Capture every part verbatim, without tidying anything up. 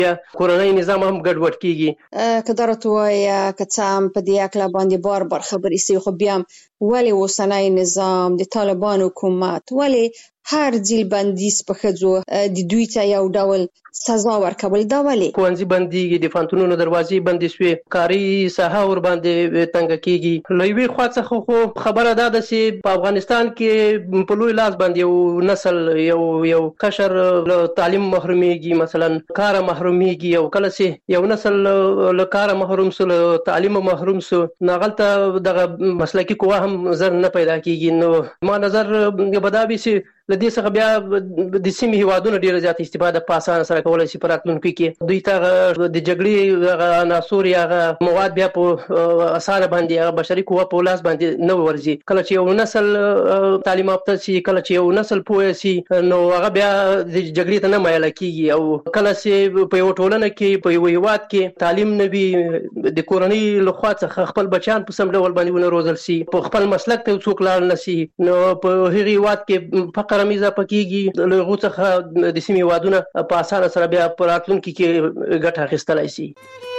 یا کورنۍ نظام هم ګډوډ کیږي. که درته وایه که څه هم په دې اکله باندې بار بار خبرې سوي، خو بیا هم ولې اوسنی نظام د طالبان حکومت ولې هر ځل بندیز په ښځو د دوی ته یو ډول سزا ورکول؟ دا ولې؟ ښوونځي بندېږي، د پوهنتونونو دروازې بندې شوې، کاري ساحه ورباندې تنګه کیږي. له یوې خوا څخه خو خبره دا ده چې په افغانستان کې په لوی لاس باندې یو نسل یو یو قشر له تعلیم محرومیږي، مثلا کار محرومیږي، او کله چې یو نسل له کار محروم سو، له تعلیم محروم سو، ناغلته دغه مسلکی قوه هم زر نه پیدا کیږي. نو ما نظر بدابي چې لدې څخه بیا د سیمې هیوادونو ډیره زیات استفاده په اسانه سره کولای شي په راتلونکي کې. دوی ته د جګړې هغه عناصر یا هغه مواد بیا په اسانه باندې هغه بشري قوه په لاس باندې نه ورځي. کله چې یو نسل تعلیم یافته شي، کله چې یو نسل پوه شي، نو هغه بیا د جګړې ته نه مایل کیږي. او کله چې په یو ټولنه کې په یو هیواد کې تعلیم نه وي، د کورنۍ لخوا څخه خپل بچیان په سم ډول باندې ونه روزل شي، په خپل مسلک ته څوک لاړ نه شي، نو په هغه هیواد کې فقر میزه پکېږي. له هغو څخه د سیمې هیوادونه په اسانه سره بیا په راتلونکي کې ګټه اخیستلی شي.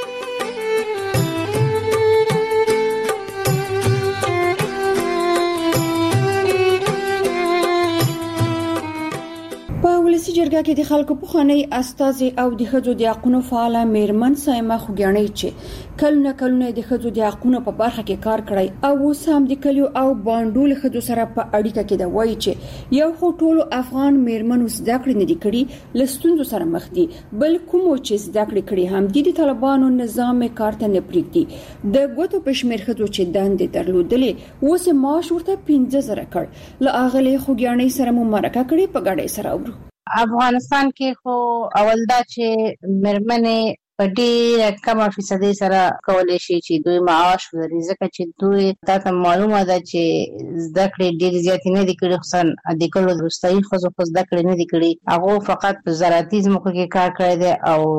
په ولسی جرګه کې د خلکو پخوانی استازي او د ښځو د حقوقو فعال میرمن سایمه خوګیاڼۍ چې کلونه کلونه د ښځو د حقوقو په برخه کې کار کړی او اوس هم د کلیو او باندول ښځو سره په اړیکه کې دا وایي چې یو خو ټول افغان میرمنو زده کړې نه دي کړي، له ستونزو سره مخ دي، بل کومو چې زده کړې کړي هم د طالبانو نظام کار ته نه پریږدي. د ګوتو په شمېر ښځو چې دندې درلودلې اوس معاش ورته پنځه زره کړ. له اغلې خوګیاڼۍ سره مو مرکه کړې، په ګډه سره اورو. افغانستان کې خو اول دا چې میرمنې په ډېره کمه فیصدي سره کولی شي چې دوی معاش ولري، ځکه چې دوی تاته معلومه ده چې زده کړې ډېرې زیاتې نه دي کړي، خصوصا د کلو وروستۍ ښځو خو زده کړې نه دي کړي. هغو فقط په زراعتي ځمکو کې کار کړی دی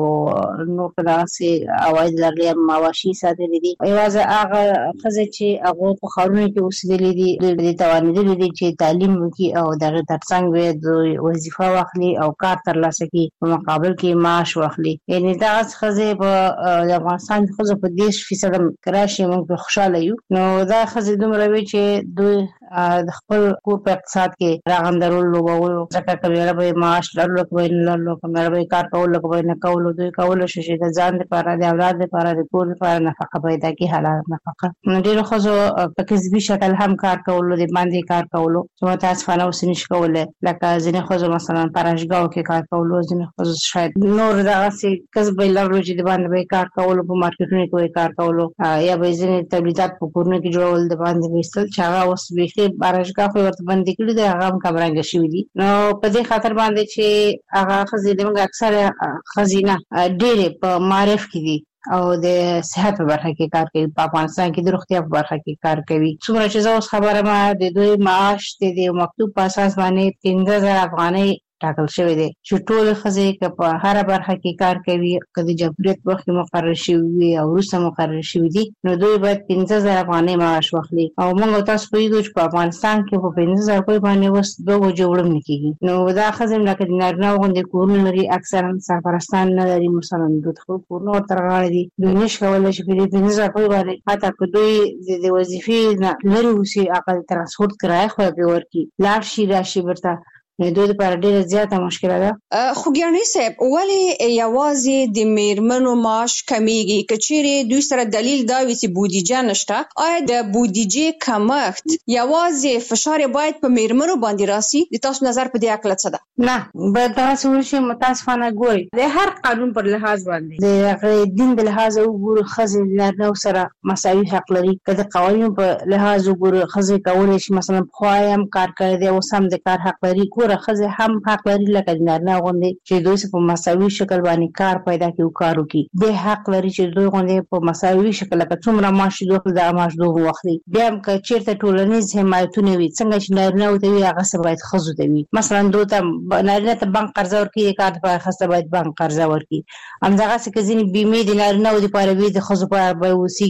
او نور په دغسې عواید لرلي یا مواشي ساتلي دي. یوازې هغه ښځې چې هغو په ښارونو کې اوسېدلي دي، دوی دې توانېدلي دي چې تعلیم وکړي او د هغې تر څنګ به دوی وظیفه واخلي او کار ترلاسه کړي، په مقابل کې معاش واخلي. یعنې دغسې ښځې په افغانستان کې ښځو په دېرش فیصده راشي، موږ په خوشحاله یو. نو دا ښځې دومره وي چې دوی د خپل کور په اقتصاد کې راغندرول لوبولو، ځکه که میړه به معاش لرلو که به یې نه لرلو، که میړه به یې کار کولو که به یې نه کولو، دوی کولی شي چې د ځان دپاره، د اولاد دپاره، د کور دپاره نفقه پیدا کړي، حلاله نفقه. ډېرو ښځو په کسبي شکل هم کار کولو، د باندې کار کولو، چې متاسفانه اوس نشي کولی. لکه ځینې ښځو مثلا په راشګاو کې کار کولو، ځینې ښځو شاید نور دغسې کسب به یې لرلو چې د باندې به یې کار کولو، په مارکیټونو کې به یې کار کولو، یا به یې ځینې تولیدات په کورونو کې جوړول، د باندې به ایستل، چې هغه اوس بیخي بارشګاه خو ورته بندې کړي دي، هغه هم کمرنګه شوي دي. نو په دې خاطر باندې چې هغه ښځې زموږ اکثره ښځې نه ډېرې په معارف کې دي او د صحت په برخه کې کار کوي، په افغانستان کې د روغتیا په برخه کې کار کوي. څومره چې زه اوس خبره ما د دوی معاش د مکتوب په اساس باندې پنځه زره افغانۍ ټاکل شوی دی، چې ټولې ښځې که په هره برخه کې کار کوي، که د جمهوریت وخت کې مقرر شوي وي او وروسته مقرر شوي دي، نو دوی باید پنځه زره افغانۍ معاش واخلي. او موږ او تاسو پوهېږو چې په افغانستان کې په پنځه زره روپۍ باندې اوس دوه بجې وړم نه کېږي. نو دا ښځې لکه د نارینه غوندې کورونه لري، اکثرا سرپرستان نه لري، مثلا دوی خپل کورونه ورته رغاړي دي، دوی نشي کولی چې په دې پنځه زره روپۍ باندې حتی که دوی د وظیفې نه لرې اوسي، هغه د ترانسپورټ کرایه خو به ورکړي، لاړ شي راشي بیرته، دوی لپاره ډېره زیاته مشکله ده. خوګیاڼۍ صاحب، ولې یوازې د میرمنو معاش کمیږي؟ که چیرې دوی سره دلیل دا وي چې بودیجه نشته، آیا د بودیجې کمښت یوازې فشار باید په میرمنو باندې راسي؟ د تاسو نظر په دې اړه څه ده؟ نه، باید دغسې وشي. متاسفانه ګورئ د هر قانون پر لحاظ باندې د هغې دین د لحاظه وګورو، ښځې د نارینهو سره مساوي حق لري. که د قوانینو په لحاظ وګورو، ښځې کولی شي مثلا پخوا هم کار کړی دی، اوس هم د کار حق لري. ګوره ښځې هم حق لري لکه د نارینه غوندې چې دوی په مساوي شکل باندې کار پیدا کړي او کار وکړي. دوی حق لري چې دوی غوندې په مساوي شکل لکه څومره معاش دوی واخلي، دغه معاش دوی واخلي. بیا هم که چېرته ټولنیز حمایتونه وي، څنګه چې نارینهو ته وي هغسې باید ښځو ته وي. مثلا دوی ته نارینه ته بانک قرضه ورکړي، د کار دپاره ښځه ته باید بانک قرضه ورکړي. همدغسې که ځینې بیمې د نارینهو دپاره وي، د ښځو په اړه به اوسېږي،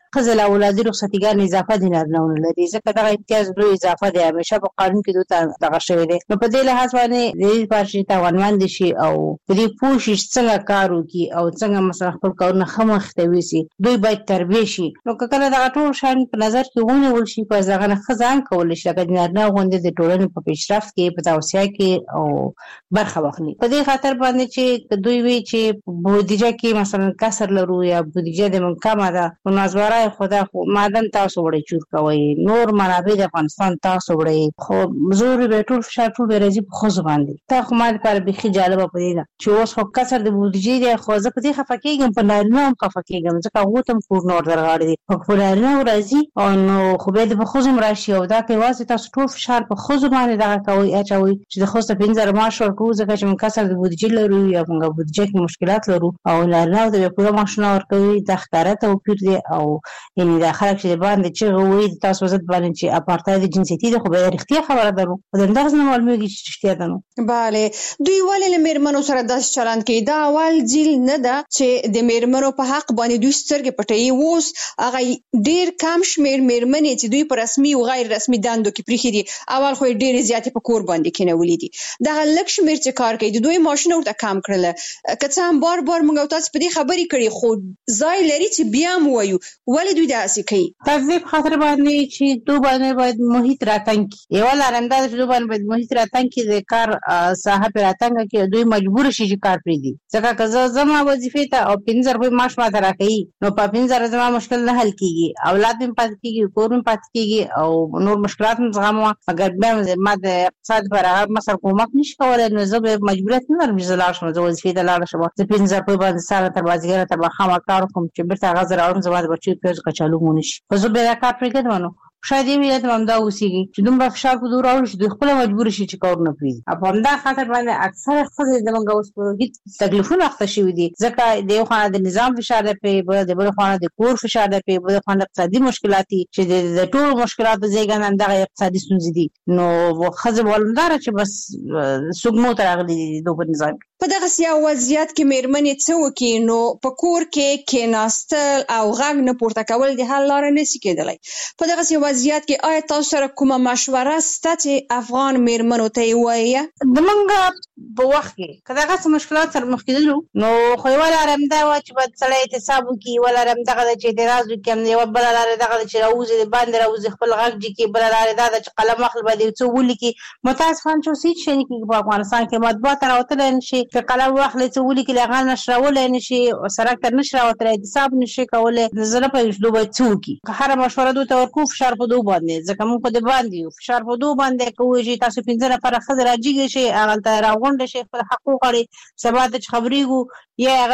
خزل اولادي رخصتیګان اضافه دي نارینهونه لري ځکه دغه امتیاز دوی اضافه دی همیشه په قانون کې دوی دغه شوی دی. نو په دې لحاظ باندې د دې پارشي توانمند شي او په دې پوښښ څنګه کار وکړي او څنګه مثلا خپل کارونه خمخ ته وسی دوی باید تربیه شي. نو کله دغه ټول شان په نظر کې ونیول شي په ځای نه خزان کول شي چې نارینه غونډه د ټولنې په پیشرفت کې په توسعه کې او برخه واخلي. په دې خاطر باندې چې دوی وی چې بودیجه کې مثلا کسر لرو یا بودیجه د منکمه ده نو نازوارای خدا خو مادن تاسو وړي چور کوي نور منابع د افغانستان تاسو وړي خو زور به ټول فشار ټول راځي په خو باندې تا خو مال پر بخي جالبه پدې ده چې اوس خو کسر د بودیجه د خو ځکه دې خفکیږم په نارینه هم خفکیږم ځکه هغه تم کور نور درغاړي دي په نارینه راځي او نو خو به د خو راشي او دا کې واسه تاسو ټول فشار په خو باندې دا کوي اچوي چې د خو څه پنځه ماش ورکو ځکه چې من کسر د بودیجه لرو یا موږ بودیجه کې مشکلات لرو او نارینه د پوره ماشونه ورکوي د ښکارا توپیر دی او یعنی د خلک چې باندې چې غوي تاسو وزت باندې چې اپارتاید جنسیتي د خو به اړتیا خبره درو او دغه نه معلومیږي چې اړتیا ده نو bale دوی ولې له میرمنو سره داس چلند کوي دا اول ځل نه ده چې د میرمنو په حق باندې دوی سترګې پټي ووس هغه ډیر کم شمیر میرمنې چې دوی په رسمي او غیر رسمي دندو کې پریخي دي اول خو ډیر زیاتې په کور باندې کې نه ولیدي دا لک شمیر چې کار کوي دوی ماشين ورته کم کړل کته هم بار بار موږ تاسو په دې خبرې کړي خو ځای لري چې بیا مو وایو ولې دوی داسې کوي تذیب خاطر باندې چې دوی باندې باید محیط راتنګ یو لارنده چې دوی باندې باید محیط راتنګ کې د کار صاحب راتنګ کې دوی مجبور شي چې کار پرې دي ځکه که زما وظیفه ته او پنځه روپۍ معاش ما ته راکړي نو په پنځه زما مشکل نه حل کیږي اولاد هم پات کیږي کور هم پات کیږي او نور مشکلات هم زغمو اگر به ما د اقتصاد پر هغه مثلا کومک نشي کولای نو زه به مجبوریت نه لرم چې زلار شم زه وظیفه ته لاړ شم زه پنځه روپۍ باندې سره تر بازیګر ته به خامہ کار کوم چې بیرته غزر اورم زما د بچو پیژ کچالو مونږ شي خو زه به کار پرې کړم شاید یې ویل ته همدا اوسېږي چې دومره فشار په دور راوړي چې دوی خپله مجبور شي چې کار نه پرېږدي په همدا خاطر باندې اکثره ښځې زموږ اوس په هېڅ تکلیفونه اخته شوي دي ځکه د یو خوا د نظام فشار دی پرې د بل خوا د کور فشار دی پرې بل خوا د اقتصادي مشکلات دي چې د ټولو مشکلاتو زیږنده همدغه اقتصادي ستونزې دي نو ښځې به همداره چې بس سږمو ته راغلي دي د اوبه نظام په دغسې یو وضعیت کې میرمنې څه وکړي نو په کور کې کېناستل او غږ نه پورته کول د حل لاره نشي کېدلی په دغسې وضعیت کې آیا تاسو سره کومه مشوره شته چې افغان میرمنو ته یې ووایه د موږ په وخت کې که دغسې مشکلات سره مخ کېدلو نو خو یوه لاره همدا وه چې باید سړی احتساب وکړي یوه لاره همدغه ده چې اعتراض وکړي یوه بله لاره دغه ده چې راوځي د باندې راوځي خپل غږ جګي بله لاره دا ده چې قلم واخلي باید یو څه ولیکي متاسفانه چې اوس هېڅ شی نه کېږي په افغانستان کې مطبوعات ته راوتلی نه شي که قلم واخلي څه ولیکي هغه نشرولی نه شي سړک ته نه شي راوتلی احتساب نه شي کولی زه نه پوهېږم چې دوی باید څه وکړي که هره مشوره دوی ته ورکوو فشار په دوی باندې ځکه موږ خو د باندې یو فشار په دوی باندې کوو چې تاسو پنځه نفره ښځې راجګې شئ هغلته راغونډه شئ خپل حق وغواړئ سبا ته چې خبرېږو یا هغه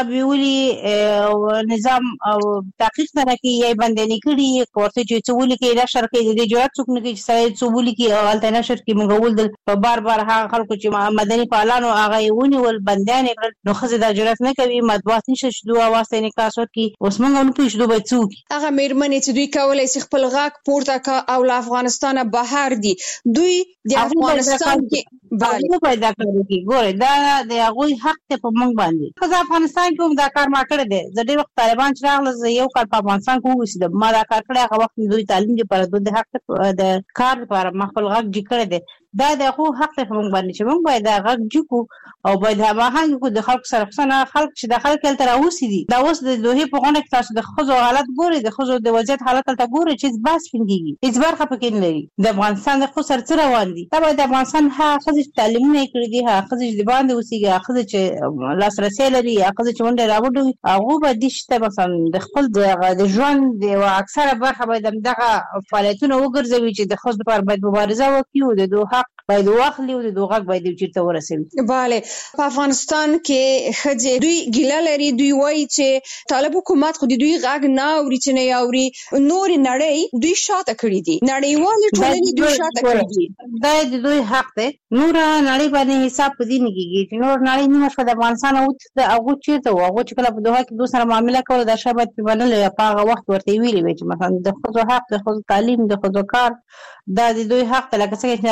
بیولي نظام او تحقیق نه راکړي یا یې بندیانې کړي که ورته چې څه ولیکي نشر کوي د دې جرات څوک نه کوي چې سړی څه ولیکي او هلته نشر کړي موږ ولیدل په بار بار هغه خلکو چې مدني فعالانو هغه یې ونیول بندیان یې کړل نو ښځې دا جرات نه کوي مطبوعات نشته چې دوی اواز ته انعکاس ورکړي اوس موږ نه پوهېږو چې دوی باید څه وکړي هغه میرمنې چې دوی کولی شي خپل غږ پورته کړه او له افغانستانه بهر دي دوی د افغانستان کې هغوی باید دا کار وکړي ګورئ دا د هغوی حق دی په موږ باندې ښځه افغانستان کې هم دا کار ما کړی دی زه ډېر وخت طالبان چې راغله زه یو کال په افغانستان کې واوسېدم ما دا کار کړی هغه وخت دوی تعلیم لپاره دوی د حق د کار لپاره ما خپل غږ جګ کړی دی دا د هغو حق دی په موږ باندې چې موږ باید دا غږ جګ کړو او باید هماهنګ کړو د خلکو سره خصوصا خلک چې د خلک هلته راوسي دي دا اوس د دوحې په غونډه کې تاسو د ښځو حالت ګورئ د ښځو د وضعیت حالت هلته ګورئ چې هېڅ بحث پرې کېږي هېڅ برخه پکې نه لري د افغانستان د ښځو سره څه روان دي دا باید د افغانستان هغه ښځې چې تعلیمونه یې کړي دي هغه ښځې چې د باندې اوسېږي هغه ښځې چې لاسرسی لري هغه ښځې چې منډې راوډه وي هغو باید دې شي ته مثلا د خپل د ژوند د یوه اکثره برخه باید همدغه فعالیتونه وګرځوي چې د ښځو لپاره باید مبارزه وکړي او د دوی حق باید واخلي او د دوی غږ باید یو چېرته ورسوي بله په افغانستان کې ښځې دوی ګیله لري دوی وایي چې طالب حکومت خو د دوی غږ نه اوري چې نه یې اوري نورې نړۍ دوی شاته کړي دي نړیوالې ټولنې دوی شاته کړي دي دا د دوی حق دی نوره نړۍ باندې حساب په دې نه کېږي چې نور نړۍ نیمه شپه د افغانستان اوتښته هغوی چېرته وو هغوی چې کله په دوحه کې دوی سره معامله کوله دا شی باید پرې منلی په هغه وخت ورته یې ویلې وې چې مثلا د ښځو حق د ښځو تعلیم د ښځو کار دا د دوی حق دی لکه څنګه چې نارینه حق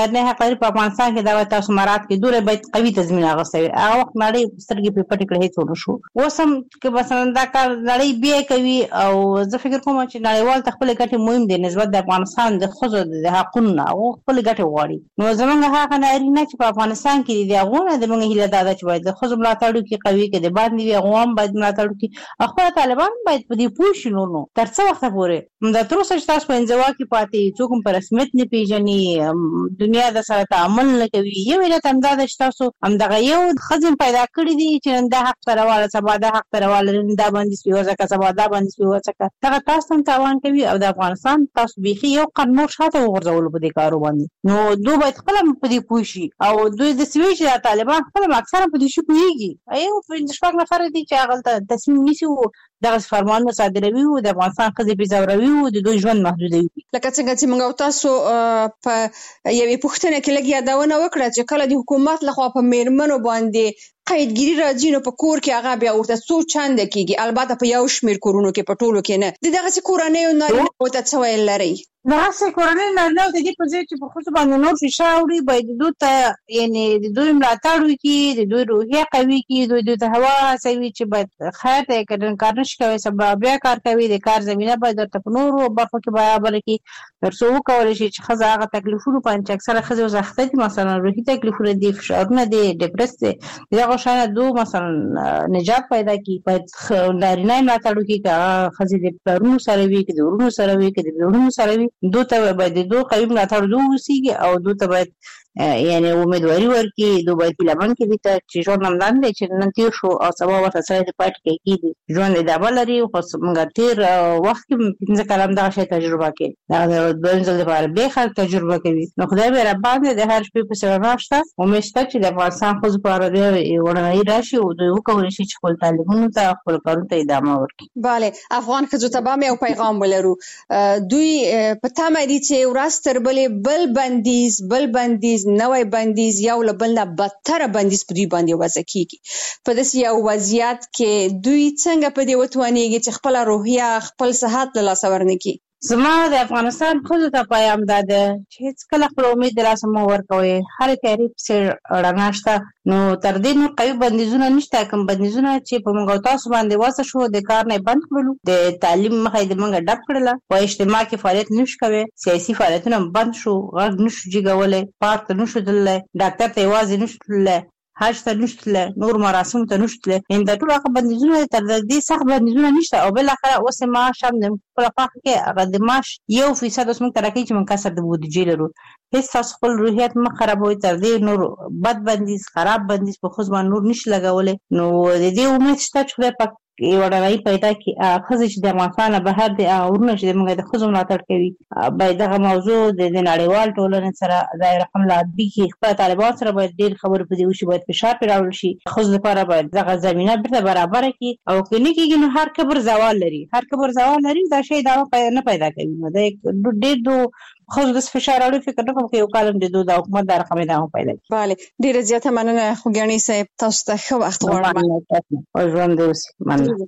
تقریر په افغانستان کې دا تاسو مراد کې دوره باید قوي تضمین اغوستي هغه وخت نړۍ سترګې په پټ کړې هیڅ ونه شو. اوس هم که مثلا دا کار نړۍ بیا کوي او زه فکر کوم چې نړیوال خپل ګټې مهم دي نسبت د افغانستان د خزو د حقونو او خپل ګټې غواړي. نو زمونږ هغه نارینه چې په افغانستان کې دي هغه د موږ هیله دا ده چې باید د خزو ملاتړ وکړي قوي کې د باندې وي هغه هم باید ملاتړ وکړي. خو طالبان باید په دې پوه شي. نو تر څو وخت پورې دا تر اوسه چې تاسو په انزوا کې پاتې څوک هم په رسمیت نه پیژني دنیا د سره تعامل نه کوي. یو علت همدا ده چې تاسو همدغه یو خزم پیدا کړی دي چې دا حق سره سبا دا حق ترواله دا باندې سپیوځه کا سبا دا باندې سپیوځه کا دا تاسو ته تاوان کوي او د افغانستان تاسو بيخي یو قانون شاته وغورځول په دې کارو باندې. نو دوی باید خپل په دې پوښي او دوی د سویچ د طالبان خپل اکثره په دې شو کوي. ایو په شپږ نفر دي چې هغه تصمیم نیسي او دغه فرمان مصادروي او د افغانستان خزي بيزاوروي او د دوی ژوند محدودوي. لکه څنګه چې موږ تاسو په یوې پوښتنه کې لګیا داونه وکړه چې کله د حکومت لخوا په میرمنو باندې قیدګری راځي نو په کور کې هغه بیا ورته څو چند کېږي البته په یو شمیر کورونو کې په ټولو کې نه د دغه کورنۍ او نارینه او ته څه ویل لري. دغه کورنۍ نارینه د دې په ځای چې په خصوص باندې نور فشار وړي باید دوی ته یعنی د دوی ملاتړ وکړي د دوی روحیه قوي کړي دوی د هوا سوي چې باید خیر ته کډن کار نشي کوي سبب بیا کار کوي د کار زمينه باید د نورو برخو کې برابر کړي تر څو کولای شي چې خزه هغه تکلیفونه پنځه اکثره خزه زخته دي مثلا روحي تکلیفونه دي فشارونه دي ډیپرس دي دغه شانه دو مثلا نجات پیدا کی باید نارینه ملاتړ وکړي که خزه د پلرونو سره وي که د ورونو سره وي که د ورونو سره وي دو ته باید دو قوي ملاتړ دوه وسیږي او دو ته باید یعنی امیدواري ورکړي دوی باید لمن کې دي چې ژوند هم لاندې چې نن تیر شو او سبا ورته سره د پات کې کېږي ژوند د ډبل لري خو څنګه تیر وخت کې پنځه کلام دا شی تجربه کوي دا د ځل لپاره به خل تجربه کوي. نو خدای به رب باندې د هر شپې په سره راشته امید شته چې د افغانستان خو په اړه دی ورنۍ راشي او دوی وکولای شي چې خپل تعلیمونو ته خپل کارونو ته ادامه ورکړي. bale افغان خزو ته به یو پیغام ولرو دوی په تمه دي چې ورستر بلې بل بندیز بل بندیز نوې بندیز یو لبل نه بدتر بندیز په دوی باندې وضع کیږي. په داسې یو وضعیت کې دوی څنګه په دې وتوانیږي چې خپل روحیه خپل صحت له لاسه ورنکړي. زما د افغانستان خود ته پیغام داده چې هیڅ کله خپل امید لاسه مو ورکوي هر تعریف سره رڼاشته نو تر دې نو قوي بندیزونه نشته کوم بندیزونه چې په موږ تاسو باندې واسه شو د کار نه بند کړلو د تعلیم مخې د موږ ډب کړل په اجتماع کې فعالیت نشو کوي سیاسي فعالیتونه بند شو غږ نشو جګولای پارت نشو دلای ډاکټر ته आवाज نشو تلای حج ته نشته نور مراسم ته نشته ان د ټول هغه بندیزونه تر دې سخت بندیزونه نشته او بل اخر اوس ما شام د خپل فخر کې هغه د ماش یو فیصد اوس موږ ترکه چې موږ کسر د بودیجې لرو هیڅ تاسو خپل روحیت مخ خرابوي تر دې نور بد بندیز خراب بندیز په خو ځوان نور نشي لګولې نو د دې امید شته چې خدای پاک یو ډېرای پیدا کی خزه چې د افغانستان بهر دي او ورنه چې موږ د خزو ملاتړ کوي باید دغه موضوع د نړیوال ټولنې سره دایره حمله به خپل طالبان سره باید ډېر خبرې په دې وشي باید فشار پیراول شي خزو لپاره باید دغه زمينه بیرته برابر کړي او کني کېږي نو هر کبر زوال لري هر کبر زوال لري دا شی دا نه پیدا کوي نو د ډېر دو خو د فشار اړو فکر نه کوم چې یو کالم د دوه حکومت د رقم ادامه پیدا کوي. bale ډیره زیاته مننه خوګانی صاحب تاسو ته ښه وخت غواړم او ژوند دې وسي مننه.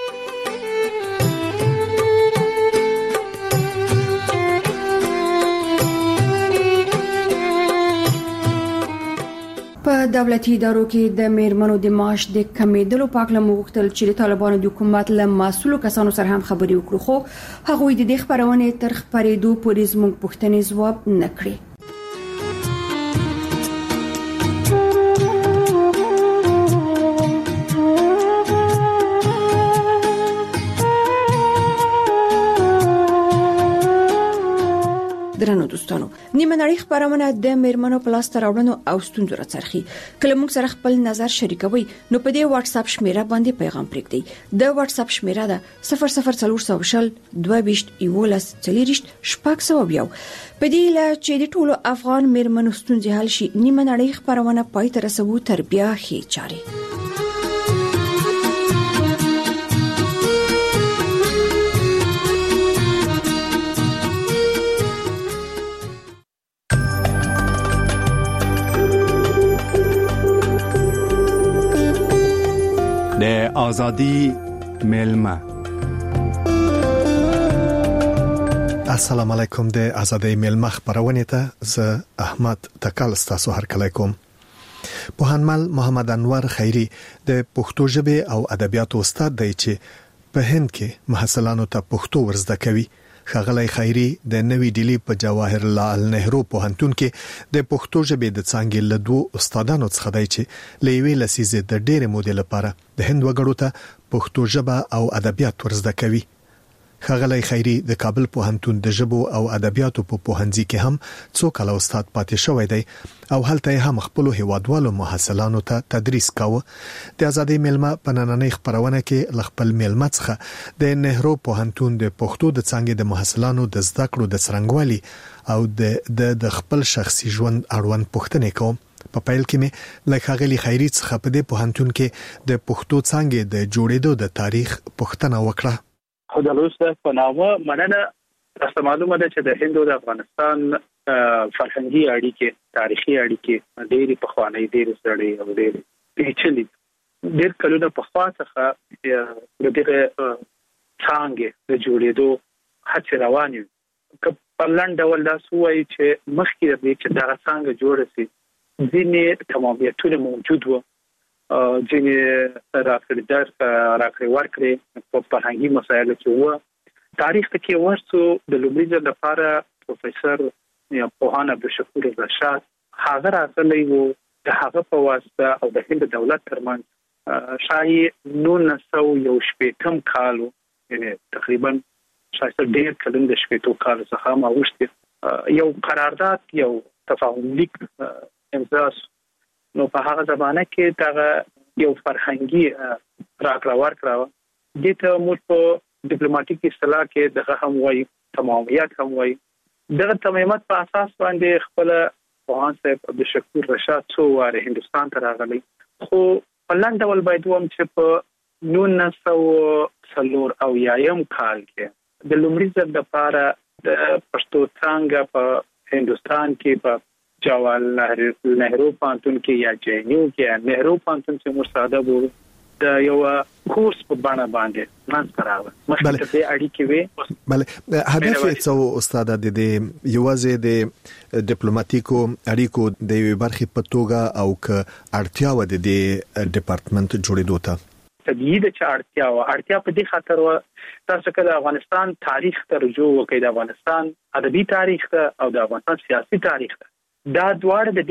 په دولتي ادارو کې د میرمنو د معاش د کمیدلو په اړه موږ چې د طالبانو د حکومت له مسؤلو کسانو سره هم خبرې وکړو خو هغه د دې خبرونه تر خبرېدو پورې زموږ پوښتنې ځواب نه کړې. درنو دوستانو نیمه نړۍ خبرونه د میرمنو پلاس تراوړنو او ستونزو راڅرخي کله موږ سره خپل نظر شریکوي نو په دې واتس اپ شمیره باندې پیغام پرېږدئ د واتس اپ شمیره ده صفر صفر څلور شل دوه بیشت یولس څلریشت شپږ سوه یو په دې لا چې د ټولو افغان میرمنو ستونزې حل شي نیمه نړۍ خبرونه پای ته رسوو تر بیا هي چاري. د ازادي ملما السلام علیکم د آزادۍ میلمه خبرونه ته ز احمد تکل تاسو هر کله کوم. پوهنمل محمد انور خیری د پښتو ژبه او ادبیات استاد دی چې په هند کې محصلانو ته پښتو ورزده کوي. ښاغلی خیری د نوې ډیلی په جواهر لال نهرو پوهنتون کې د پښتو ژبې د څانګې له دوه استادانو څخه دی چې لوی لسیزه د ډېر مودې لپاره د هند وګړو ته پښتو ژبه او ادبیات ورزده کوي. ښاغلی خیری د کابل پوهنتون د ژبو او ادبیاتو په پوهنځي کې هم څو کاله استاد پاتې شوی دی او هلته هم خپل هیوادوالو محصلانو ته تدریس کاوه. د آزادۍ میلمه په نننۍ خبرونه کې خپل میلمه څخه د نهرو پوهنتون د پښتو د څانګې د محصلانو د زده کړو د څرنګوالي او د د خپل شخصي ژوند اړوند پوښتنې کوم. په پیل کې مې له ښاغلي خیری څخه په دې پوهنتون کې د پښتو څانګې د جوړېدو د تاریخ پوښتنه وکړه. خدا لوسته په نامه مننه. تاسو معلومه ده چې د هند او د افغانستان فرهنګي اړیکې تاریخي اړیکې ډېری پخوانۍ ډېری سړې او ډېری پیچلې ډېر کلونه په خوا څخه د دې څانګې د جوړېدو هڅې روانې وي. په لنډ ډول دا سوی چې مخکې د چې دا څانګه جوړه شي ځینې تمامیتونه موجود وو، ځینې راکړې در راکړې ورکړې په فرهنګي مسایلو کې وو. تاریخ کې ورسو د لومړي ځل لپاره پروفیسور یا پوهان عبدالشکور رشاد هغه راغلی وو. د هغه په واسطه او د هند دولت ترمنځ شاید نولس سوه یو شپېتم کال یعنی تقریبا شاید ډېر کلن د شپېتو کال څخه ما وشته یو قرارداد یو تفاهم لیک امضا. نو په هغه زمانه کې دا یو فرهنګي راکړه ورکړه. د ته موږ په ډیپلوماټیک اصطلاح کې دغه هم وایي تمامیت هم وایي. دغه تمامیت په اساس باندې خپل پوهان صاحب عبدالشکور رشاد څو واره هندستان ته راغلی، خو په لنډ ډول باید وایم چې په نولس سوه څلور اویایم کال کې د لومړي ځل لپاره د پښتو څانګه په هندستان کې په جواهر نهرو پوهنتون کې یا جے این یو کې یا نهرو پوهنتون چې مرساده بو د یو کورس په بڼه باندې منځ راغله. مخکې د اړیکې وي. بله هدف څه استاد د دې یوازې د ډیپلوماټیکو اړیکو د یوې برخې په توګه او ک اړتیا و د دې ډپارټمنټ جوړېدو ته طبیعي ده چې اړتیا و اړتیا په دې خاطر و تاسو که د افغانستان تاریخ ته رجوع وکړئ، د افغانستان ادبي تاریخ ته او د افغانستان سیاسي تاریخ ته، دا دواړه د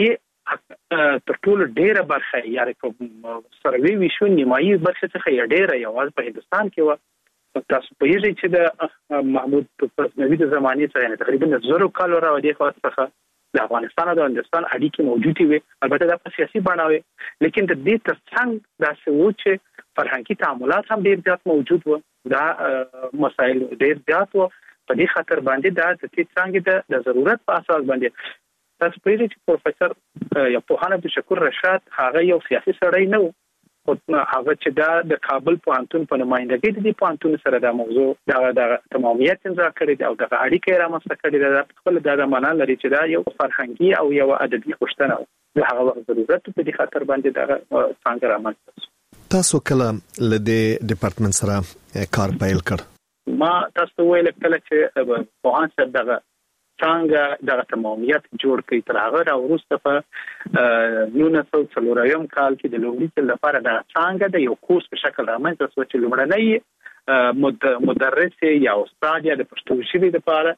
دې تر ټولو ډیره برخه یعنی په سروي ویشو نیمایي برخه څخه یې ډیره یوازې په هندستان کې و. تاسو په یوه چې د محمود غزنوي د زمانې څخه یعنی تقریبا زرو کالو راوړي خو څخه د افغانستان او د هندستان اړیکې موجودې وي. البته دا په سیاسي بڼه وي، لیکن د دې ترڅنګ دا څه و چې فرهنګي تعاملات هم ډیر زیات موجود وو. دا مسایل ډیر زیات وو. په دې خاطر باندې دا د دې څنګه د ضرورت په اساس باندې تاسو په دې چې پروفیسور یا پوهان عبدالشکور رشاد هغه یو سیاسي سړی نه و، خو هغه چې دا د کابل پوهنتون په نمائندګۍ د دې پوهنتون سره دا موضوع دا د تمامیت امضا کړی دی او د اړیکې رامنځته کړی دی. دا خپل دا معنا لري چې دا یو فرهنګي او یو ادبي غوښتنه و. د هغه وخت ضرورت په دې خاطر باندې دا څنګه رامنځته. تاسو کله له دې ډپارټمنټ سره کار پیل کړ؟ ما تاسو ویل کله چې پوهان صاحب دغه څنګه د تمامیت جوړ کړي تر هغه را وروسته په نولس سوه څلور اویایم کال کې د لومړي ځل لپاره د څنګه د یو کورس په شکل رامنځته شو چې لومړنی مدرس یا استاد یا د پښتو ژبې لپاره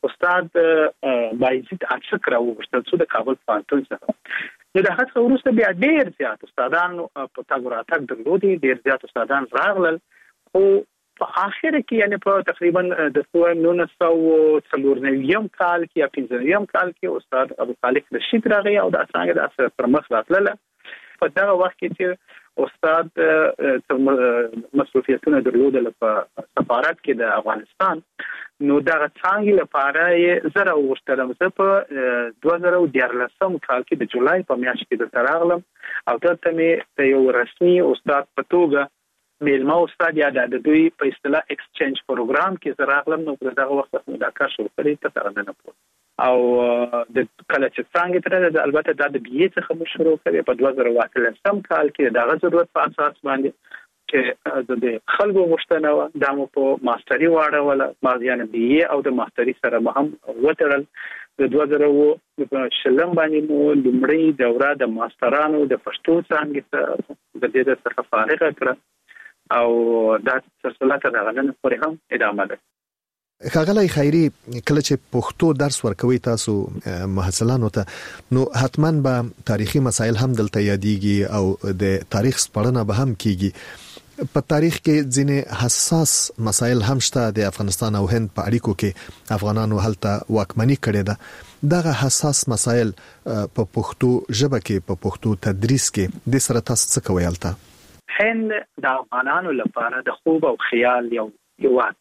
استاد بایزید اڅک راوغوښتل شو د کابل پوهنتون څخه. نو د هغه وروسته بیا ډېر زیات استادان په تګ راتګ درلودي، ډېر زیات استادان راغلل. خو په اخر کې یعنی په تقریبا د نولس سوه څلور نویم کال کې یا پنځه نویم کال کې استاد ابو خالق رشید راغی او د څنګه د اثر پر مخ راتله. په دغه وخت کې چې استاد مسؤلیتونه درلودل په سفارت کې د افغانستان، نو دغه څنګه لپاره یې زره وشتلم زه په دوه زره دیارلسم کال کې د جولای په میاشت کې د تراغلم او دلته مې د یو رسمي استاد په توګه میلمه استاد یا د دوی په اصطلاح ایکسچینج پروګرام کې زراغلم. نو په دغه وخت کې دا کار شروع کړی ته څنګه نه پوه او د کله چې څنګه تر البته دا د بي اي څخه شروع کړی په دوه زره اتلسم کال کې دغه ضرورت په اساس باندې چې د خلکو غوښتنه و د مو په ماستری واړه ولا مازیان بي او د ماستری سره هم وترل د دوه زره او شلم باندې مو لمړی دوره د ماسترانو د پښتو څنګه د دې څخه فارغ کړ او دا سلسله تر غنن پورې هم ادامه ده. ښاغلی خیري کله چې پښتو درس ورکوي تاسو محصلانو ته نو حتما به تاریخي مسایل هم دلته یادېږي او د تاریخ سپړنه به هم کیږي. په تاریخ کې ځینې حساس مسایل هم شته. د افغانستان او هند په اړیکو کې افغانانو هلته واکمني کړې ده. دغه حساس مسایل په پښتو ژبه کې په پښتو تدریس کې د سره تاسو څه کوي هلته؟ هند د افغانانو لپاره د خوب او خیال یو هیواد.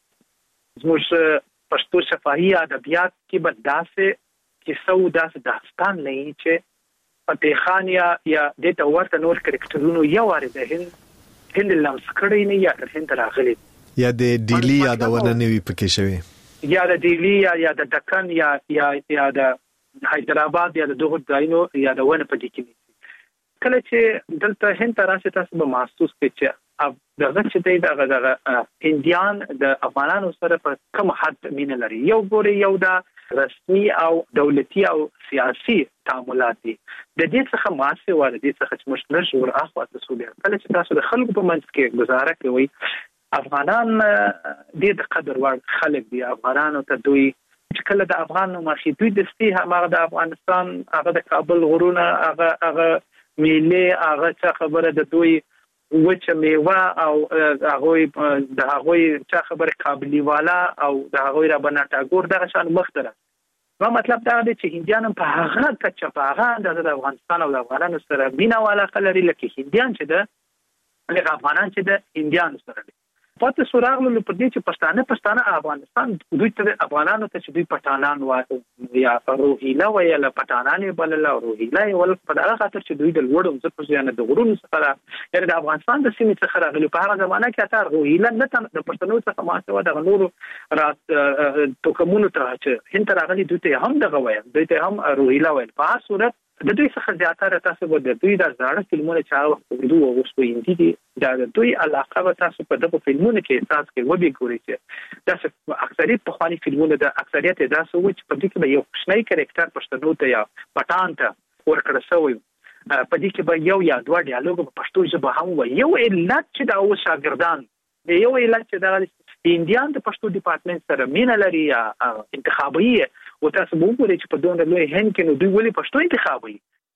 زموږ پښتو شفاهي ادبیات کې به داسې کیسو داسې داستان لري چې فتح خان یا یا د تورته نور کرکټرونو یو واره د هند هند لمس کړی نه یا د هند راغلي یا د ډیلی یادونه نوي پکې شوی یا د ډیلی یا یا د دکن یا یا یا د حیدرآباد یا د دغه ځایونو یا د ونه په دې کې کله چې دلته هند راشي تاسو به محسوس کړئ چې دغه چې دغه دغه هندیان د افغانانو سره په کوم حد مینه لري. یو ګوري یو د رسمي او دولتي او سیاسي تعاملات دي. د دې څخه ماسه و د دې څخه چې مشترک ور اخوا تاسو به کله چې تاسو د خلکو په منځ کې گزاره کوي افغانان دې د قدر وړ خلک دي. افغانانو ته دوی چې کله د افغان مخې دوی د ستی هغه د افغانستان هغه د کابل غرونه هغه هغه میله هغه څه خبره د دوی وچه میوه او هغه د هغه څه خبره قابلی والا او د هغه را بناټاګور دغه شان مختره. نو مطلب دا دی چې هندیان په هغه کچه په هغه د افغانستان او د افغانانو سره مینا والا خلري لکه هندیان چې د لکه افغانان چې د هندیانو سره دي. پاتې سوراغلو په دې چې پښتانه پښتانه افغانستان دوی ته افغانانو ته چې دوی پټانان وایي یا روهیلا وایي له پټانانې بل له روهیلا ول په هغه خاطر چې دوی د لوړو ځکه چې د غرونو څخه یعنی د افغانستان د سیمې څخه راغلي په هغه زمانہ کې اتار روهیلا نه د پښتنو څخه ماسه د نورو رات توکمونو ته چې هند راغلي دوی ته هم دغه وایي دوی ته هم روهیلا وایي. په هر صورت د دوی څخه زیاتره تاسو به د دوی د زړه فلمونه چې هغه وخت دوی اوس په هندي دي دا د دوی علاقه به تاسو په دغه فلمونو کې احساس کې وبې ګورئ چې دا اکثریت په خواني فلمونه د اکثریت داسو چې په دې کې به یو شنای کریکټر پښتنو ته یا پټان ته ورکړل شوی په دې کې به یو یا دوه ډیالوګ په پښتو ژبه هم وي. یو علت چې دا اوس شاګردان یو علت چې دا د انډیان د پښتو ډپارټمنټ سره مینه لري یا انتخابي او تاسو وګورئ چې په دونه لوی هند کې نو دوی ولې پښتو انتخابي.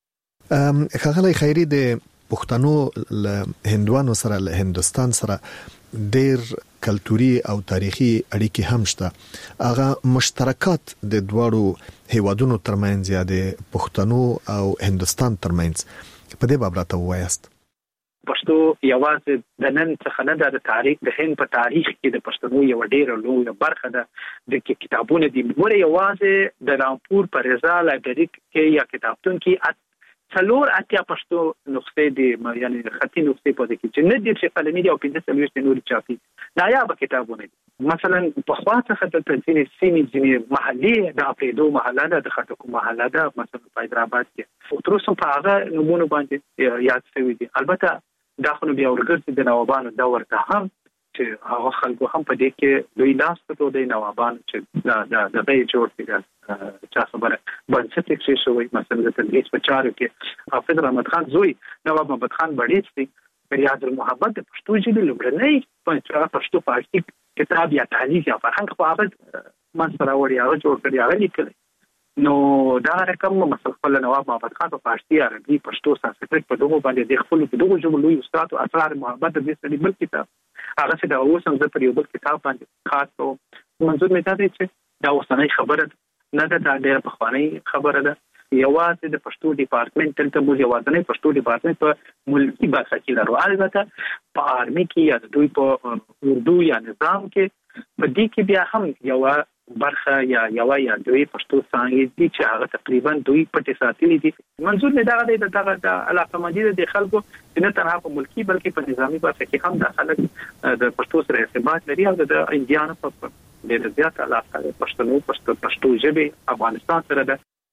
ام ښاغلی خیري د پښتنو له هندوانو سره له هندستان سره ډېر کلتوري او تاریخي اړیکې هم شته. هغه مشترکات د دوړو هیوادونو ترمنځ یا د پښتنو او هندستان ترمنځ په دې باب راته وایاست. پښتو یوازې د نن څخه نه د تاریخ د هند په تاریخ کې د پښتنو یو ډېر لوی برخه ده. د کتابونو د ګوره یوازې د رامپور په رضا لایبرری کې یا کتابتون کې څلور اتیا پښتو نسخې دي یعنی خطي نسخې په دې کې چې نه دي چې قلمي دي او پنځه څلوېښت نور چاپي نایاب کتابونه دي. مثلا په خوا څخه د تنظیم سیمې ځینې محلي د اپریدو محله ده د خټکو محله ده مثلا په حیدرآباد کې او تر اوسه په هغه نمونه باندې یاد شوی دي. البته دا خو بیا ورګرځي د نوابانو دور ته هم چې هغه خلکو هم په دې کې دوی لاس په دوی نوابان چې دا دا د غي جوړ کړي چې خبره بنسټ کې شوی مثلا د تدریس په چارو کې حافظ رحمت خان زوی نواب محمد خان بړیڅ دی ریاض المحبت د پښتو ژبې لومړنی په پښتو فارسي کتاب یا تعلیف یا فرهنګ په هغه منځ راوړی هغه جوړ کړی هغه لیکلی. نو دا رقم مثلا خپل نواب محمد خان په فارسي عربي پښتو سانسکریت په دغه باندې د خپل په دغه ژبه لوی استاد او اسرار محبت د دې بل کتاب هغه چې دا اوس هم په یو بل کتاب باندې خاص او منظور مې دا دی چې دا اوسنۍ خبره نه ده دا ډېره پخوانۍ خبره ده. یوازې د پښتو ډپارټمنټ تلته موږ یوازې پښتو ډپارټمنټ په ملکی برخه کې لرو. البته په آرمي کې یا دوی په اردو یا نظام کې په دې کې بیا هم یو برخه یا یو یا دوی پښتو څنګه دي چې هغه تقریبا دوی پټې ساتلې دي. منظور نه دا دی دغه د علاقه مندي د خلکو نه تنها په ملکی بلکې په نظامی برخه کې هم د خلک د پښتو سره ارتباط لري او د انډیانو په ډېر زیات علاقه پښتنو پښتو پښتو ژبه افغانستان سره ده.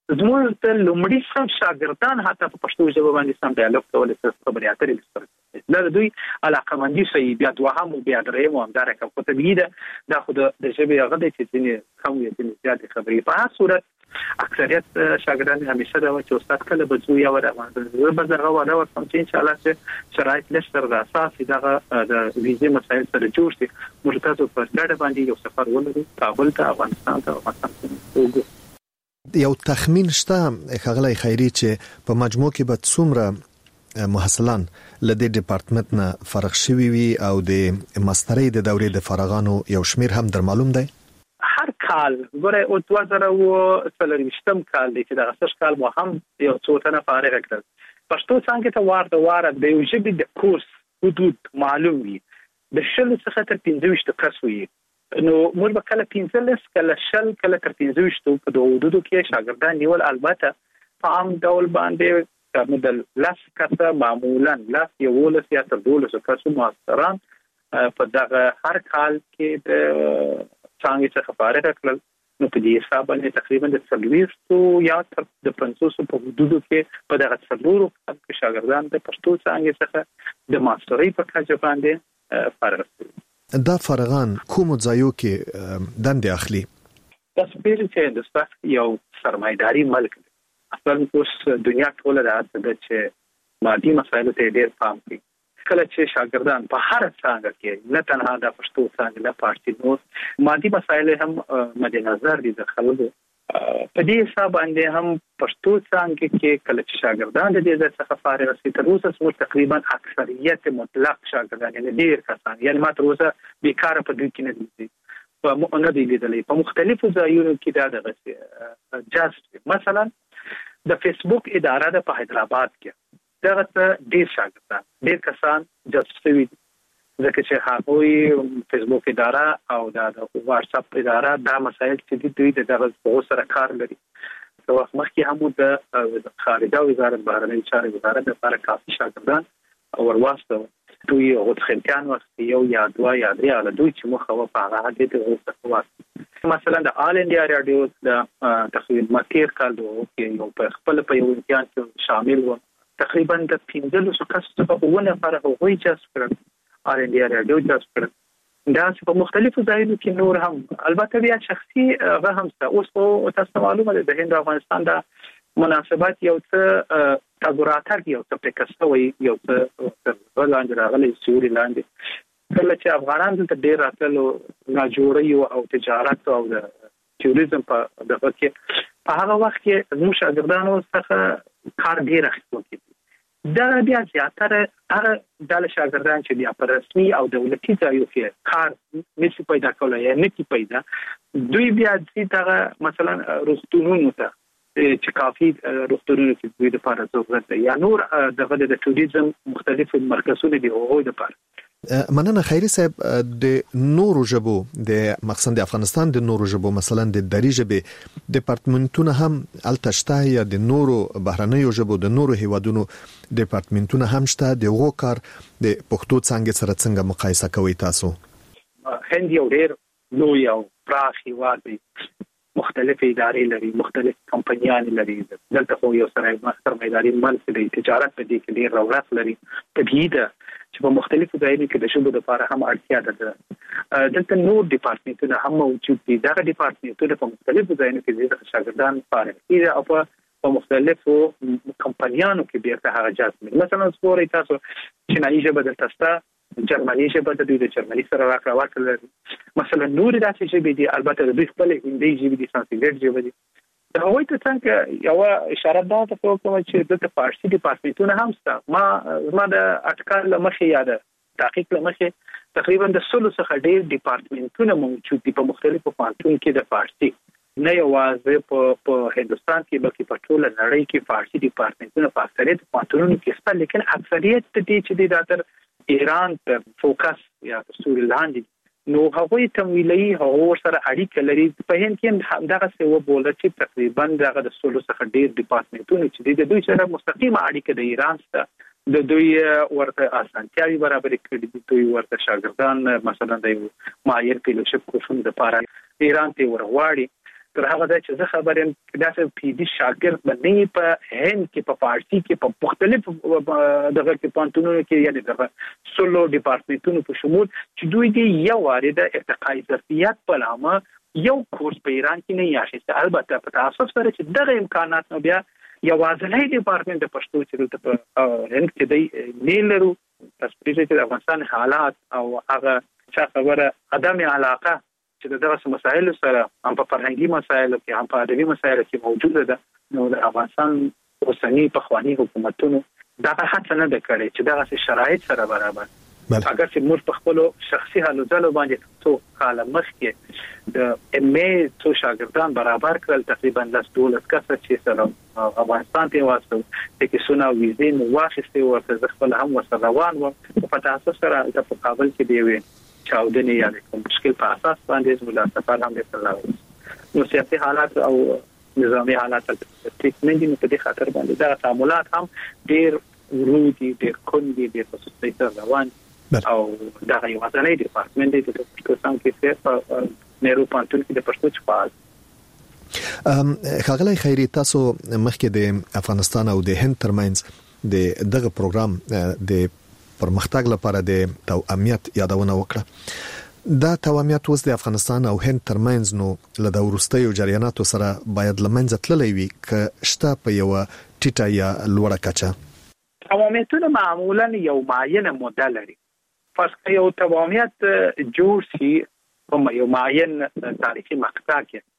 زموږ د لومړي صف شاګردان حتی په پښتو ژبه باندې سم ډایالوګ کول څه خبرې اترې سره دا دوی علاقمندي سي بیا دوهم بیا دریم هم دا رقم خو طبيعي ده دا خو د ژبې هغه د چې ځینې کم یا ځینې زیات خبرې په هر صورت اکثریت شاګردان همیشه دا چې استاد کله بزو یا ور باندې به زغه ولا ورته چې ان شاء الله چې شرایط لسر د اساس دغه د ویزې مسایل سره جوړ شي موږ تاسو په ډېر باندې یو سفر ولرو کابل ته افغانستان ته افغانستان یو تخمین شته خغلی خیری چې په مجموع کې به څومره محصلان لدې ډپارټمنټ نه فرغ شوي وي او د ماسترۍ د دورې د فارغانو یو شمیر هم در معلوم دی هر کال ګوره او دوه زره او څلورویشتم کال دی چې د غسر کال مو هم یو څو تنه فارغ کړل پښتو څنګه ته وارد واره د یو ژبې د کورس حدود معلوم وي د شل څخه تر پنځه ویشت کس وي نو موږ به کله پنځلس کله شل کله تر پنځه ویشت په دوه حدودو کې شاګردان نیول البته په عام ډول باندې مدل لاس کسه معمولا لاس یو لس یا تر دولس کسو ماستران په دغه هر کال کې د څنګه څخه فارغ کړل نو په دې حساب باندې تقریبا د څلويستو یا تر د پنځوسو په حدودو کې په دغه څلورو کې شاګردان د پښتو څنګه څخه د ماسترۍ په کچه باندې فارغ شول دا فارغان کوم ځایو کې دندې اخلي تاسو پیل چې د صف یو سرمایداري ملک دی اصل اوس دنیا ټوله راځي چې مادي مسایلو ته ډېر پام کوي کله چې شاګردان په هر څنګه کې نه تنها د پښتو څنګه نه پارتي نور مادي مسایل هم مد نظر دي د خلکو په دې حساب باندې هم پښتو څنګه کې کله چې شاګردان د دې څخه فارغ شي تر اوسه سمو تقریبا اکثریت مطلق شاګردان یعنی ډېر کسان یعنی ما تر اوسه بیکاره په دوی کې نه دي په نه دي لیدلې په مختلفو ځایونو کې دا د جاست مثلا د فیسبوک اداره د په حیدرآباد کې دغه ډېر شاګردان ډېر کسان جاسوسي ځکه چې هغوی فیسبوک اداره او د واتس اپ اداره دا مسایل چې دوی دغه په سره کار لري نو مخکې هم د خارجه وزارت بهرنۍ چارې وزارت لپاره کافي شاګردان او ورواستو دوی او خلکان وخت یو یا دوه یا درې علي دوی چې مخه په هغه د وسه مثلا د آل انډیا رادیو د تقریبا مکیر کال کې یو په خپل په یو امتحان کې شامل و تقریبا د پنځلسو کسو په ونه فرق وغوي جذب کړل آل انډیا رادیو جذب کړل دا په مختلفو ځایونو کې نور هم البته بیا شخصي هغه هم اوس په تاسو معلومه ده د هند افغانستان د مناسبات یو څه تګوراتر یو څه پکستوي یو څه لاندې راغلي سوري لاندې کله چې افغانان ته ډیر راتلو ناجوړي او تجارت او د ټوریزم په دغه کې په هغه وخت کې موږ شاګردانو څخه کار ډیر اخیستل کیږي دا بیا زیاتره هغه د شاګردان چې بیا په رسمي او دولتي ځایو کې کار نشي پیدا کولای یا نه کی پیدا دوی بیا چې دغه مثلا روغتونونو ته چې کافي روغتونونو کې دوی د لپاره ضرورت دی یا نور دغه د ټوریزم مختلف مرکزونه دي او د لپاره مننه خیری صاحب د نورو ژبو د مقصد د افغانستان د نورو ژبو مثلا د دری ژبې ډپارټمنټونه هم التشته یا د نورو بهرنیو ژبو د نورو هیوادونو ډپارټمنټونه هم شته د غو کار د پښتو څنګه سره څنګه مقایسه کوي تاسو هند یو ډیر لوی او پراخ هیواد دی مختلف ادارې لري مختلف کمپنیان لري دلته خو یو سره سرمایداري ملک دی تجارت په دې کې ډیر رونق لري طبيعي ده چې په مختلفو ځایونو کې د شوبو لپاره هم اړتیا ده دلته نور ډپارټمنټونه هم موجود دي دا ډپارټمنټونه په مختلفو ځایونو کې د شاګردان لپاره دي او په مختلفو کمپنیانو کې بیرته هغه جذب مثلا سپوري تاسو چینایي ژبه د تاسو جرمني ژبه د دوی د جرمني سره راکړه ورکړل مثلا نور داسې ژبې دي البته د دوی خپل هندي ژبې دي سانسکریت ژبه دي دا وایي ته څنګه یو اشاره ده ته کوم چې د فارسي ډپارټمنټونه هم شته ما ما د اټکل مخې یاد تحقیق لمخې تقریبا د سلو څخه ډېر ډپارټمنټونه موجود دي په مختلفو پوهنتونونو کې د فارسي نه یوازې په په هندستان کې بلکې په ټوله نړۍ کې فارسي ډپارټمنټونه په اکثریت پوهنتونونو کې شته لیکن اکثریت دې چې د داتر ایران ته فوکس یا سوري لاندې نو هغوی تمویلي هغه سره اړیکه لري په هند کې دغه څه و بوله چې تقریبا دغه د سلو څخه ډېر ډپارټمنټونه چې د دوی سره مستقیمه اړیکه د ایران سره د دوی ورته اسانتیاوي برابر کړي دي دوی ورته شاګردان مثلا د ماهر فیلوشپ کورسونو لپاره ایران ته ورغواړي تر هغه ځای چې زه خبر یم دا چې پی ډي شاګرد باندې په هند کې په فارسی کې په مختلف دغه کې پانتونو کې یعنی دغه سولو ډپارټمنټونو په شمول چې دوی دې یو وارده ارتقای ظرفیت په نامه یو کورس په ایران کې نه یاشي البته په تاسو سره چې دغه امکانات نو بیا یو ځلای ډپارټمنټ د پښتو چې په هند کې دی نه لرو تاسو چې د افغانستان حالات او هغه چې خبره عدم علاقه چې دغه مسایل سره هم په فرهنګي مسایلو کې هم په ادبي مسایلو کې موجوده ده نو د افغانستان اوسنی په خواني حکومتونو دا هڅه نه ده کړې چې دغه شرایط سره برابر اگر چې موږ په خپل شخصي حالو ځلو باندې څو کال مخکې د ام ای څو شاګردان برابر کړل تقریبا لاس دولس کسه چې سره افغانستان ته واسطه چې سونه ویزې نو واخیستې ورته خپل هم وسره روان و په تاسو سره د کابل کې دی وي چاودنې یا کوم مشکل په اساس باندې ملاتړ هم وکړل نو سیاسي حالات او نظامی حالات ټیک نه دي په دې خاطر باندې دا تعاملات هم ډېر ورودي ډېر کوندي ډېر په ستې روان او دا یو ځانګړی ډپارټمنټ دی چې په کوم کې په نهرو پانتون کې د پښتو چپال ام خغلی خیری تاسو مخکې د افغانستان او د هند ترمنځ د دغه پروګرام د پرمختګ لپاره د توأمیت یادونه وکړه دا توأمیت اوس د افغانستان او هند ترمنځ نو له د ورستیو جریاناتو سره باید لمنځه تللی وي ک شته په یو ټیټه یا لوړه کچه توأمیتونه معمولا یو معینه موده لري فرض یو توأمیت جوړ شي په یو معین تاریخي مقطع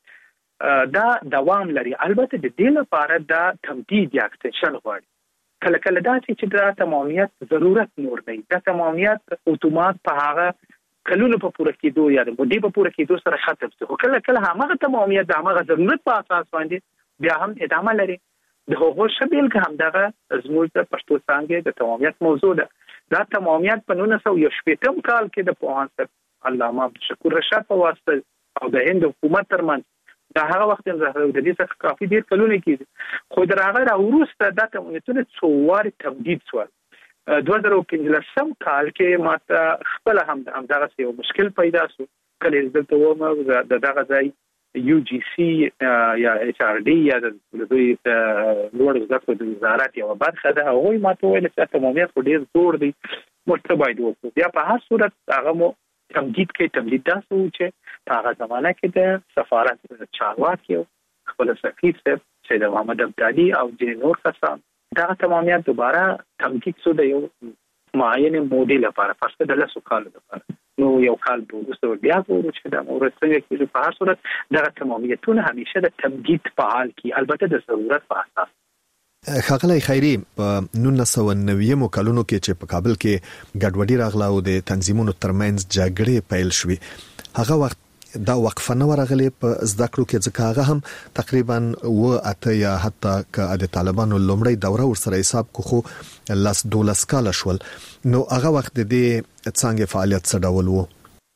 کې دا دوام لري البته د دې لپاره دا تمدید یا اکستنشن غواړي کله کله دا چې دا توأمیت ضرورت نور دی دا توأمیت اتومات په هغه کلونو په پوره کېدو یا د مودې په پوره کېدو سره ختم شي خو کله کله هغه توأمیت د هغه ضرورت په اساس باندې بیا هم ادامه لري د هغو شبیل که هم دغه زموږ د پښتو څانګې د توأمیت موضوع ده دا توأمیت په نولس سوه یو شپېتم کال کې د پوهاند صاحب علامه عبدالشکور رشاد په واسطه او د هند حکومت ترمنځ دا هغه وخت د دې څخه کافي ډیر کلونه کېږي خو د هغه راوروسته دا توأمیتونه څو وارې تمدید شول دوه زره پنځلسم کال کې ماته خپل هم دغه یو مشکل پیدا شو کله دلته ومه د دغه ځای یو جی سی یا ایچ آر ډي یا د دوی لوړ زده کړو د وزارت یو برخه ده هغوی ماته ویل چې توأمیت خو ډېر زوړ دی موږ ته باید وکړو بیا په هر صورت هغه مو تمدید کوي تمدید داسې و چې په هغه زمانه کې د سفارت چارواکي خپل سفیر صاحب سید محمد ابدالي او ځینې نور کسان دغه توأمیت دوباره تمدید شو د یو معین مودې لپاره فرض د لسو کالو لپاره نو یو کال به وروسته بیا ګورو چې دا ورڅنګه کېږي په هر صورت دغه توأمیتونه همیشه د تمدید په حال کې البته د ضرورت په اساس خغلی خیری په نولس سوه نوي کلونو کې چې په کابل کې ګډوډي راغله او د تنظیمونو ترمنځ جګړې پیل شوې هغه وخت دا وقفه نه ورغلی په زده کړو کې ځکه هغه هم تقریبا و اته یا حتی که د طالبانو لومړی دوره ورسره حساب کو خو لاس دولس کال شول نو هغه وخت د څنګه فعالیت څه ډول وو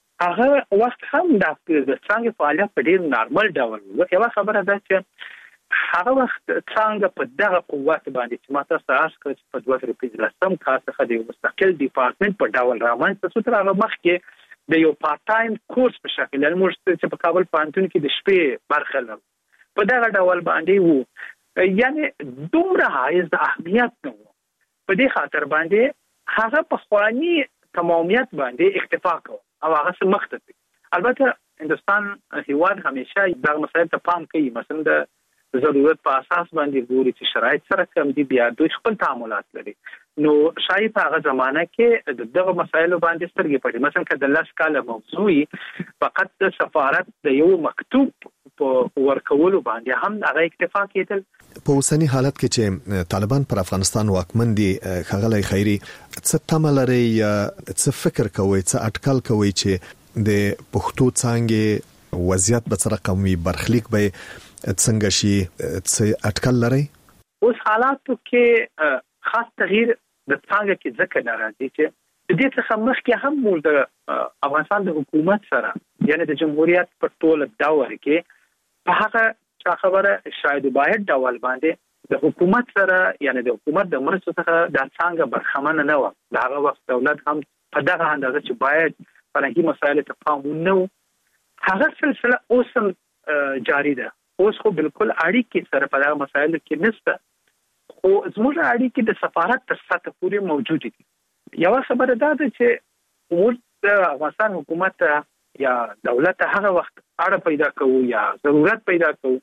هغه وخت هم د څنګه فعالیت په ډیر نارمل ډول وو یو خبره ده چې هغه وخت څنګه په دغه قوت باندې چې ماته ساس کړ په دوه زره پنځلسم کال څخه د مستقل ډپارټمنټ په ډول رامنځته شو تر هغه مخکې د یو پارت ټایم کورس په شکل یعنی موږ چې په کابل پوهنتون کې د شپې برخه لرو په دغه ډول باندې وو یعنی دومره حایز د اهمیت نه وو په دې خاطر باندې هغه په خواني تمامیت باندې اکتفا کوي او هغه څه مخته البته هندستان هیواد همیشه دغه مسایل ته پام کوي مثلا د ضرورت په اساس باندې ګوري چې شرایط سره کم دي بیا دوی خپل تعاملات لري نو شاید په هغه زمانہ کې دغه مسایل باندې سترګې پټي مثلا کله لاس کاله موضوعي فقط د سفارت د یو مکتوب په ورکولو باندې هم هغه اکتفا کېدل په اوسنی حالت کې چې طالبان پر افغانستان واکمن دي خغلی خیری څه تمه لري یا څه فکر کوي څه اټکل کوي چې د پښتو څانګې وضعیت به څه رقم وي برخلیک به څنګه شي څه اټکل لري اوس حالاتو کې خاص تغییر د څنګه کې ځکه ناراضي چې د دې څخه مخکې هم موږ د افغانستان د حکومت سره یعنی د جمهوریت په ټول دور کې په هغه خبره شاید باید ډول باندې د حکومت سره یعنی د حکومت د مرستو څخه د څنګه برخمن نه و د هغه وخت دولت هم په دغه اندازه چې باید فرهنګي مسایل ته پام ونه هغه سلسله اوس جاری ده. اوس خو بالکل اړیکې سره په دغه مسایلو کې نشته، خو زموږ اړیکې د سفارت تر سطح پورې موجود دي. یو خبره دا ده چې موږ د افغانستان حکومت یا دولت هغه وخت اړه پیدا کوو یا ضرورت پیدا کوو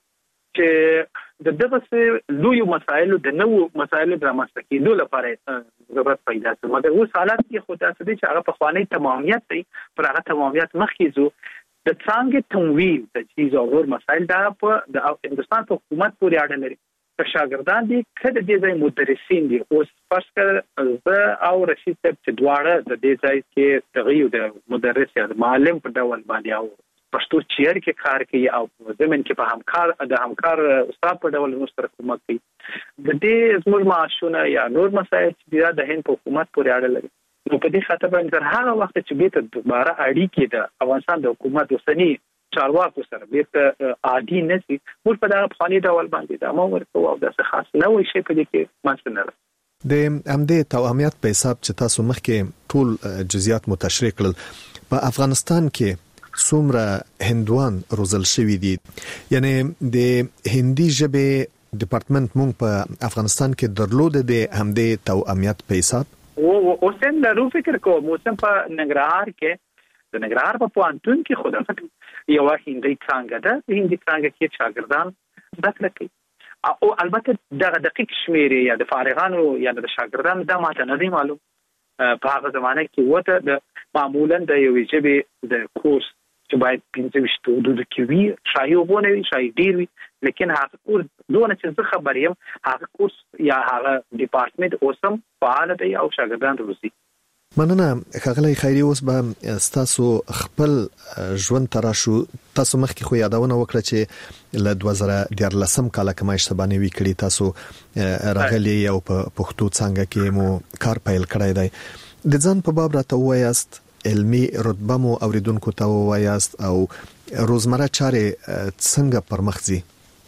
چې د دغه لوی مسایلو د نوو مسایلو د رامنځته کېدو لپاره ضرورت پیدا شي. مګر اوس حالات کې خو تاسو دې چې هغه په خواني تمامیت دی، پر هغه تمامیت مخکې زو د څنګه تمویل د چیز او نور مسایل دا په د هندستان په حکومت پورې اړه لري. که شاګردان دي کله دې ځای مدرسین دي، اوس فرض کړه زه او رشید صاحب چې دواړه د دې ځای کې تغییر د مدرس یا معلم په ډول باندې او پښتو چیر کې کار کوي او زمين کې په همکار د همکار استاد په ډول موږ سره کومک کوي. د دې زموږ معاشونه یا نور مسایل چې د هند په حکومت پورې اړه لري، نو په دې خاطر باندې هغه وخت چې به ته دوباره اړیکې د افغانستان د حکومت وسنی چارواکو سره بیرته عادي نشي، موږ په دغه فاني ډول باندې دا مو ورکو او د څه خاص نه وي شي په دې کې مانځ نه لري. د امدې تواميت په حساب چې تاسو مخکې ټول جزئیات متشریح کړل، په افغانستان کې څومره هندوان روزل شوی دي؟ یعنی د هندي ژبې ډپارټمنټ مونږ په افغانستان کې درلود د همدې تواميت په حساب او اوسم له فکر کوم اوسم په ننګرهار کې د ننګرهار په پوهنتون کې خدای یو هندي څنګه ده، هندي څنګه کې شاګردان زده کوي او البته د دقیق شمیرې یا د فارغانو یا د شاګردانو د ماته نه دی معلوم. په هغه زمانه کې وته د معمولا د یو ژبې د کورس چې باید پنځه وشتو د کیوي شایو غونه وي شای ډیر وي، لیکن هغه کورس دونه چې زه خبر یم هغه کورس یا هغه ډپارټمنټ اوسم فعال دی او شاګردان روزي. مننه ښاغلی خیري. اوس به تاسو خپل ژوند تراشو. تاسو مخکې خو یادونه وکړه چې له دوه زره دیارلسم کال کما اشتبانه وی کړی تاسو راغلی او په پښتو څنګه کې مو کار پیل کړی دی. د ځان په باب راته وایاست، علمي رتبه مو اوریدونکو ته وایاست او روزمره چارې څنګه پرمخ ځي؟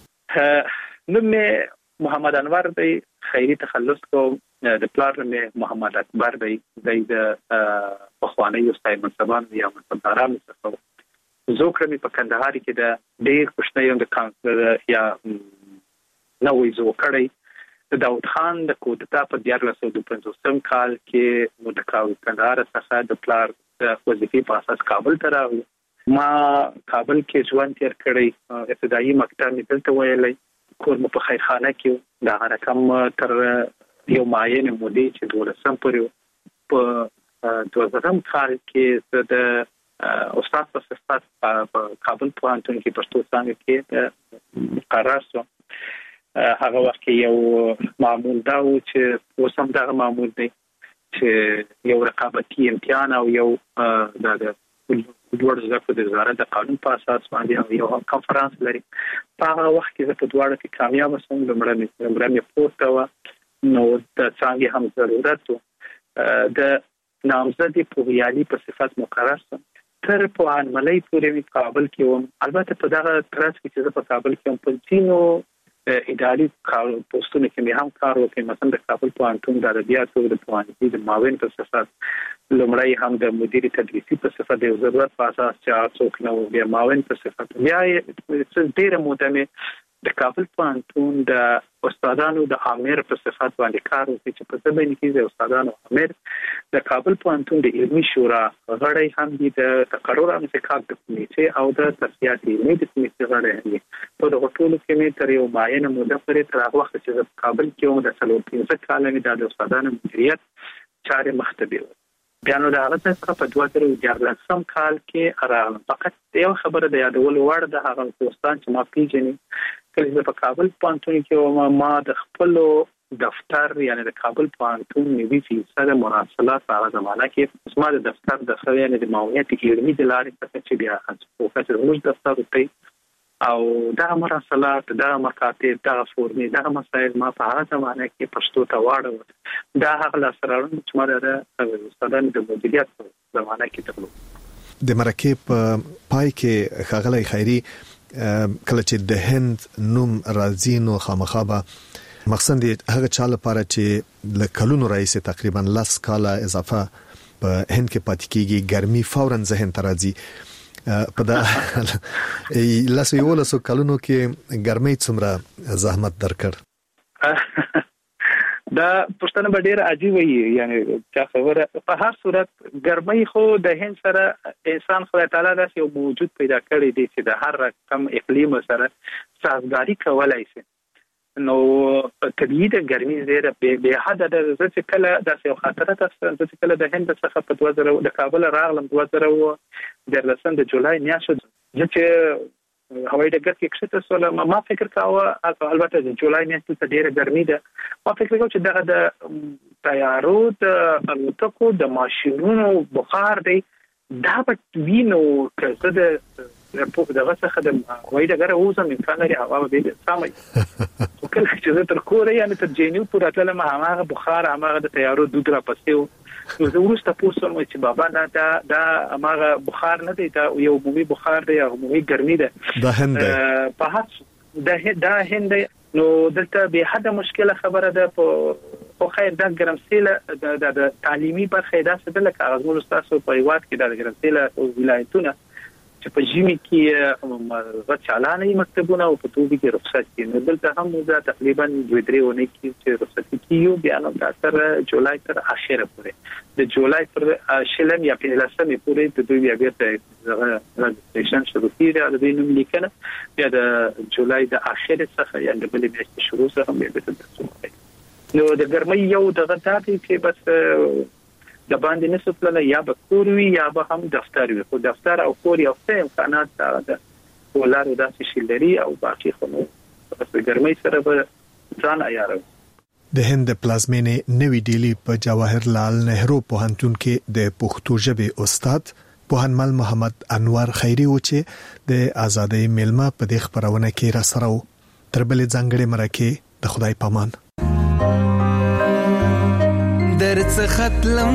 نو مې محمد انور دی، خیري تخلص کوم، د پلار مې محمد اکبر دی، د پخوانی استاد منصبان یا منصبداران څخه زوکره مې په کندهار کې د ډېر خوشنۍ د کانسلر یا نوې زو کړی د داود خان د کوټتا په دیارلس سوه دوه پنځوسم کال کې نو د کندهار څخه د پلار د وظیفې په اساس کابل ته راغلم. ما کابل کې ژوند تیر کړی، ابتدایي مکتب مې دلته ویلی، کور مو په خیرخانه کې دا رقم تر یو معین مودې چې دولسم پورې په دوه زرم کال کې د استاد په صفت په کابل پوهنتون کې پښتو څانګه کې مقرر شوم. هغه وخت کې یو معمول دا و چې اوسم دا معمول دی چې یو رقابتي امتحان او یو د دوړ زده د وزارت د قانون په اساس باندې او یو کانفرنس لري. په هغه وخت کې زه په دواړو کې کامیاب شوم. لومړی مې لومړی مې پورته و نو د څنګه هم ضرورت و د نامزدي پوهیالي په صفت مقرر شوم. تر پوهنملۍ پورې مې کابل کې وم. البته په دغه ترڅ کې چې زه په کابل کې وم په ځینو اداري کار پوسټونو کې مې هم کار وکړ، مثلا د کابل پوهنتون د ادبیاتو د پوهنځي د معاون په صفت، لومړی هم د مدیر تدریسي په صفت د ضرورت په اساس چې څوک نو بیا معاون په صفت، بیا څه ډیره موده مې د کابل پوهنتون د استادانو د امیر په صفت باندې کار وکړ چې په ځبین کې د استادانو امیر د کابل پوهنتون د علمي شورا غړی هم دي، د تقرر او انتخاب د کمیټې او د تصفیات علمي د کمیټې غړی هم دي. په دغه ټولو کې مې تر یو معینه موده پورې تر هغه وخت چې په کابل کې وم د څلور پنځه کاله مې د استادانو مدیریت چارې مختبر و. بیا نو د هغه څخه په دوه زره دیارلسم کال کې راغلم. فقط یو خبره د یادول وړ د هغه دوستان چې ما پیژني، کله چې په کابل پوهنتون کې ما د خپل دفتر یعنی د کابل پوهنتون نوي فیصد مراسلات په هغه زمانه کې زما د دفتر د خو یعنی د معاونیت علمي د لارې څخه چې بیا پروفیسور موږ دفتر ته او دا مراسلات دا مکاتب دا فورمې دا مسایل ما په هغه زمانه کې پښتو ته واړو. دا هغه لاسرارون چې ما د استادانو د مدیریت په زمانه کې درلود. د مرکه په پای کې ښاغلی خیري کله چې د هند نوم راځي نو خامخابه مقصد هغه چا لپاره چې له کلونو راځي تقریبا لاس کاله اضافه په هند کې پاتې کیږي ګرمي فورا ذهن ته راځي. په دا لاسو یو لاسو کلونو کې ګرمۍ څومره زحمت درکړ دا پښتنه به ډیر عجیب وي یعنی چې خبره په هر صورت ګرمۍ خو د هند سره انسان خدای تعالی داسې یو موجود پیدا کړی دی چې د هر رقم اقلیم سره سازګاری کولای شي نو طبيعي د ګرمۍ زیره به حد د ځکه کله د یو خطر تاسو چې کله د هند څخه په دوه زره د کابل راغلم دوه زره د لسم د جولای میاشت چې هوایي ډګر کې کښته سول ما فکر کاوه البته د جولای میاشت ته ډیره ګرمي ده ما فکر کاوه چې دغه د طیارو د الوتکو د ماشينونو بخار دی دا به وینو کړه د په دغه څخه د هوایي ډګر اوسه امکان لري هوا به سمي کله چې تر کوره یعنی تر جنیو پورې تل ما هغه بخار هغه د طیارو دود را پسې نو زه ورسته پوښتنه چې بابا دا دا هغه بخار نه دی دا یو عمومي بخار دی عمومي ګرمي ده د هند په هڅه د دا هند نو دلته به حد مشکله خبره ده په خیر د ګرمسیله د تعلیمي برخه ده چې د کاغذونو تاسو په یوات کې د ګرمسیله ولایتونه چې په جمی کې غوښ چالانه مکتبونه او په توګه کې رخصت کیږي دلته هم دا تقریبا دوه درې ونه کې چې رخصت کیږي بیا نو تر جولای تر اخره پورې د جولای پر شلم یا په لسمه پورې د دوی بیا بیرته رجستریشن شروع کیږي د دې نوم لیکنه بیا د جولای د اخره څخه یا د بلې میاشتې شروع سره بیا د تاسو نو د ګرمۍ یو دغه تاپی چې بس د باندې نسبت یا به کور وي یا به هم دفتر وي خو دفتر او کور یو څه امکانات ده ولر داسې شلري او باقي خو بس ګرمۍ سره به ځان عیارو د هند پلازمینې نوی ډیلی په جواهر لال نهرو پوهنتون کې د پښتو ژبې استاد پوهنمل محمد انور خیری و چې د آزادۍ میلمه په دې خبرونه کې را سره تر بلې ځانګړې مرکه د خدای پامان درڅ ختلم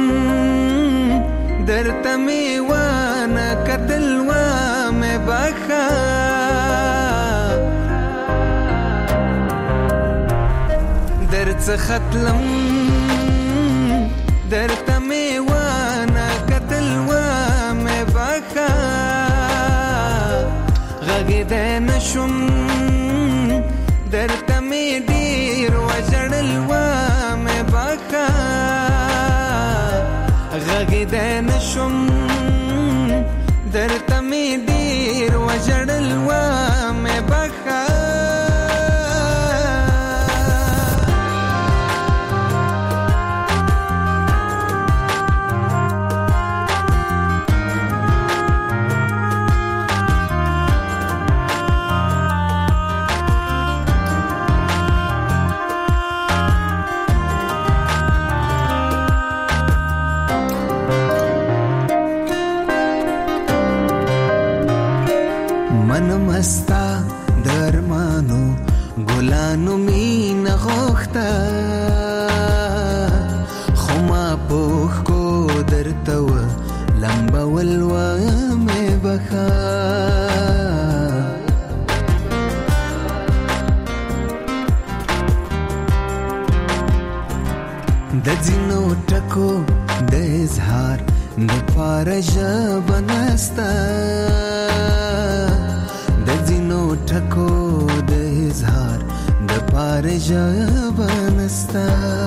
درته میوانه کتل و مې بخا درڅ ختلم درته میوانه کتل و مې بخا غږیدای نشم درته مې ډیر وژړل و مې بخا غږیدای نشم درته مې ډیر وژړل و مې بخا مستا درمانو ګلانو مين غوخته خما پوخ کو درته و لمبا ولوا مې بخا د ځینو ټکو د اظهار د پارجا بنستا ټکو د اظهار د پارجا بنستا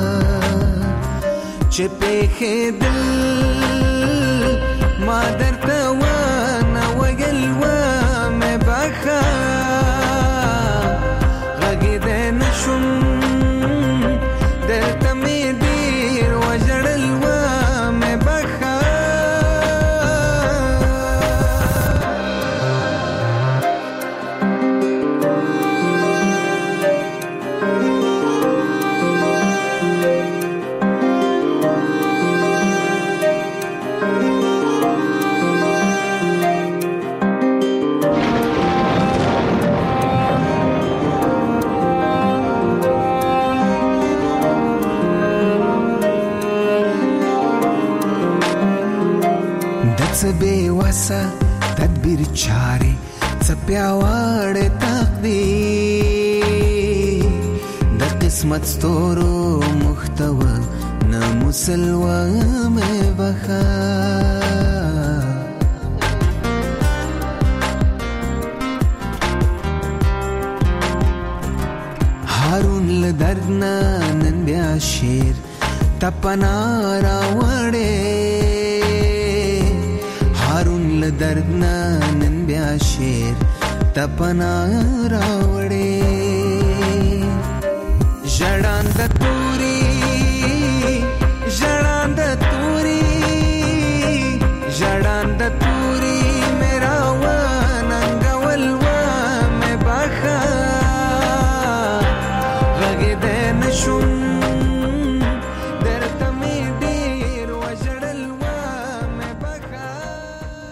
چې په دل ما درته و نه وګل و مې بخا غږیدای نشم درته مې ډیر وژړل و مې بخا بېوسه تدبیر چارې څه پیاوړې تقدیر د قسمت ستورو محتوه نه مسلوه مې بخا نن بیا شیر تپنا راوړې هارون له درد نن بیا شیر تپنا راوړې ژړاند توري